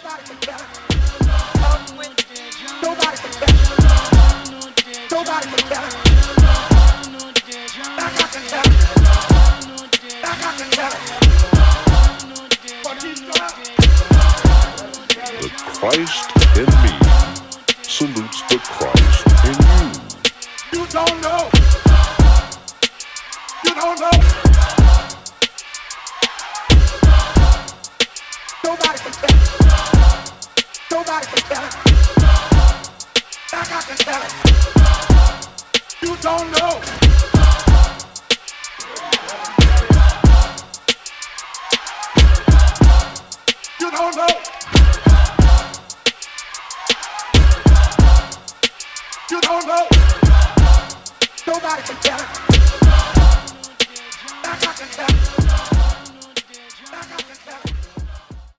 Nobody can tell it. Nobody can tell it. Nobody can tell it. Like I can tell it. Like I can tell it. But he's gone. The Christ in me salutes the Christ in you. You don't know. You don't know. Nobody can tell it. Nobody can tell it. Like I can tell it. You don't know.